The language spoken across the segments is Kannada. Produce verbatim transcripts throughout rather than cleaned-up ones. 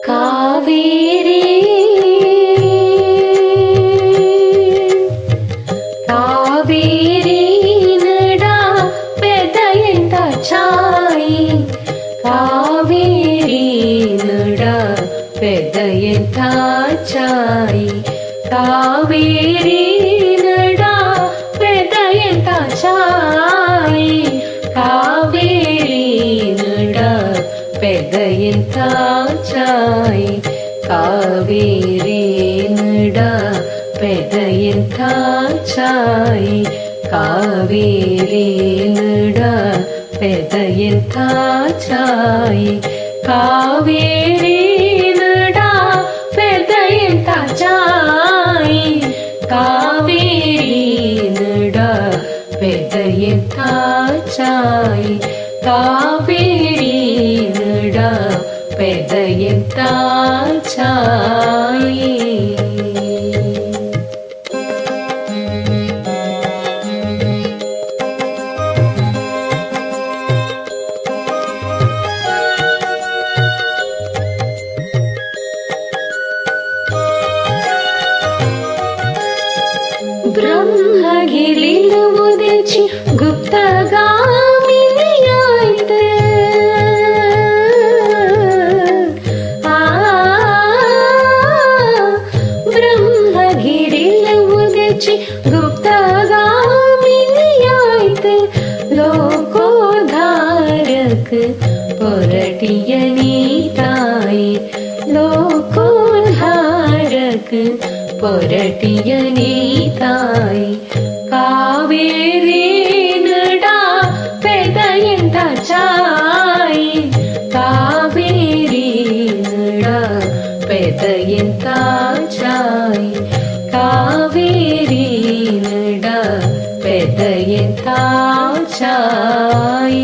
ಕಾವೇರಿ ಕಾವೇರಿ ನಡ ಪೆದೆಯಂತ ಛಾಯಿ ಕಾವೇರಿ ನಡ ಪೆದೆಯಂತ ಛಾಯಿ ಕಾವೇರಿ ನಡ ಪೆದೆಯಂತ ಛಾಯಿ ಕಾವೇರಿ ನಡ ಪೆದೆಯಂತ ಛಾಯಿ ಕಾವೇರಿ ನಡ ಪೆದೆಯಂತ ಛಾಯಿ ಕಾವೇರಿ ನಡ ಪೆದೆಯಂತ ಛಾಯಿ ಕಾವೇರಿ ನಡ ಪೆದೆಯಂತ ಛಾಯಿ ಕಾವೇರಿ ನಡ ಪೆದೆಯಂತ ಛಾಯಿ ಕಾವೇರಿ ನಡ ಪೆದೆಯಂತ ಛಾಯಿ ಬ್ರಹ್ಮಗಿರಿನ ಉದಚಿ ಗುಪ್ತಗಾಮಿನಿಯಾಯ್ತು ಆ ಬ್ರಹ್ಮಗಿರಿನ ಉದಚಿ ಗುಪ್ತಗಾಮಿನಿಯಾಯ್ತು ಲೋಕೋದ್ಧಾರಕ ಪೊರಟಿಯ ನೀತಾಯಿ ಲೋಕೋದ್ಧಾರಕ ಪೊರಟಿಯ ನೀತಾಯಿ ಕಾವೇರಿ ನಡ ಪೆದೆಯಂತ ಛಾಯಿ ಕಾವೇರಿ ನಡ ಪೆದೆಯಂತ ಛಾಯಿ ಕಾವೇರಿ ನಡ ಪೆದೆಯಂತ ಛಾಯಿ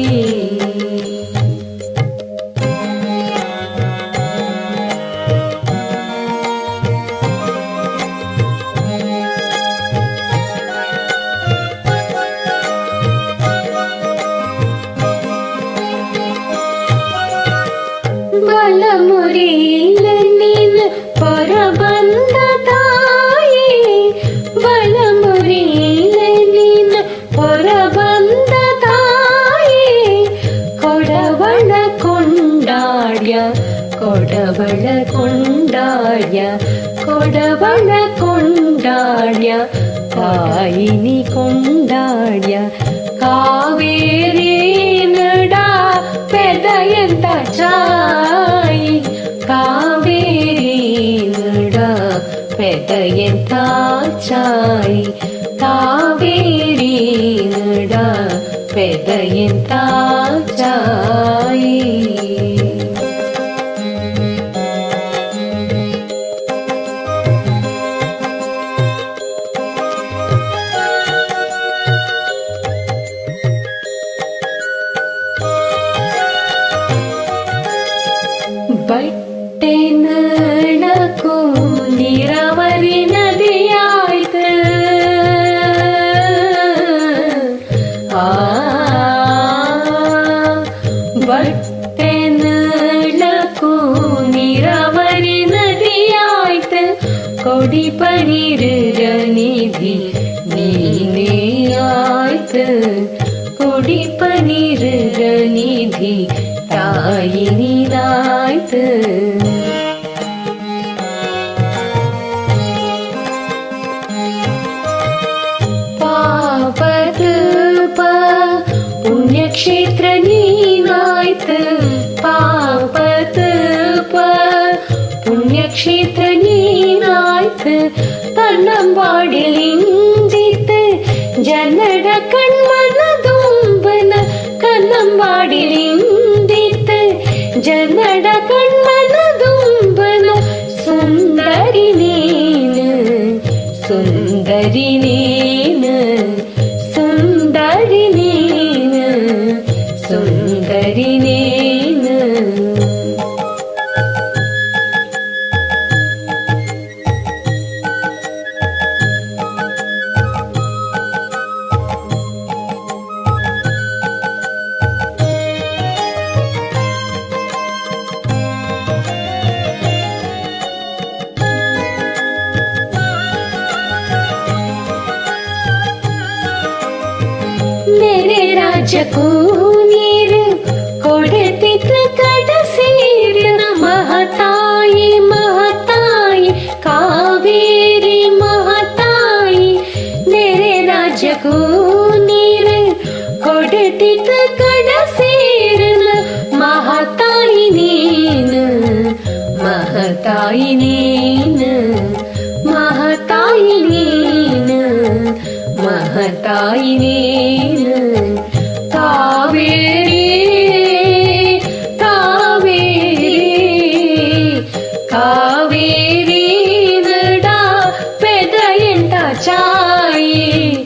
ಬಲಮುರಿಯಿಲ್ಲ ನೀನ ಪರಬಂದ ತಾಯಿ ಬಲಮುರಿಯಿಲ್ಲ ನೀನ ಪರಬಂದ ತಾಯಿ ಕೊಡವಳ ಕೊಂಡಾಡ್ಯ ಕೊಡವಳ ಕೊಂಡಾಡ್ಯ ಕೊಡವಳ ಕೊಂಡಾಡ್ಯ ತಾಯಿನಿ ಕೊಂಡಾಡ್ಯ ಕಾವೇರಿ ನಡ ಪೆದೆಯಂತ ಛಾಯಿ ಕಾವೇರಿ ನಡ ಪೆದೆಯಂತ ಛಾಯಿ ಕಾವೇರಿ ನಡ ಪೆದೆಯಂತ ಛಾಯಿ ಬಟ್ಟೆ ನಳಕು ನೀರಾವರಿ ನದಿಯಾಯ್ತು ಆ ಬಟ್ಟೆ ನಳಕು ನೀರಾವರಿ ನದಿಯಾಯ್ತು ಕೊಡಿ ಪನೀರ ನಿಧಿ ನೀನೇ ಆಯ್ತು ಕೊಡಿ ಪನೀರ ನಿಧಿ ತಾಯಿ ನೀನಾಯ್ತು ಪಾಪದ ಪುಣ್ಯಕ್ಷೇತ್ರ ನೀನಾಯ್ತು ಪಾಪದ ಪುಣ್ಯಕ್ಷೇತ್ರ ನೀನಾಯ್ತು ಕನ್ನಂಬಾಡಿಲಿಂದಿತ್ತು ಜನಡ ಕಣ್ಮನದುಂಬನ ಕನ್ನಂಬಾಡಿಲಿಂದಿತ್ತು ಜನಡ ಕಣ್ಮನದುಂಬನ ಸುಂದರಿ ನೀನು ಸುಂದರಿ ನೀನು ಸುಂದರಿ ನೀನು ಸುಂದರಿ ನೀನು ರಾಜಕ್ಕೂ ನೀರು ಕೊಡೆತಿತ್ತು ಕಡ ಸೇರಿನ ಮಹತಾಯಿ ಮಹತಾಯಿ ಕಾವೇರಿ ಮಹತಾಯಿ ನೆರೆ ರಾಜಕ್ಕೂ ನೀರು ಕೊಡೆತಿತ್ತು ಕಡ ಸೇರಿನ ಮಹತಾಯಿ ನೀನು ಮಹತಾಯಿ ನೀನು ಮಹತಾಯಿ ನೀನು ಮಹತಾಯಿ ನೀನು ಕಾವೇರಿ ಕಾವೇರಿ ಕಾವೇರಿ ನಡ ಪೆದೆಯಂಟ ಚಾಯಿ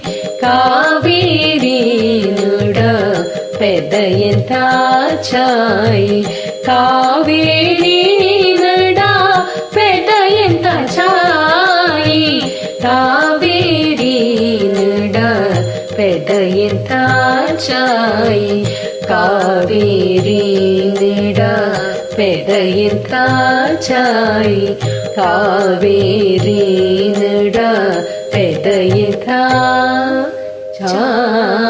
ಕಾವೇರಿ ನಡ ಪೆದೆಯಂಟ ಚಾಯಿ ಕಾವೇರಿ ನಡ ಪೆದೆಯಂಟ ಚಾಯಿ ಕಾವೇರಿ ನಡ పెదయంత చాయి కావేరి నిడ పెదయంత చాయి కావేరి నిడ పెదయంత చాయి.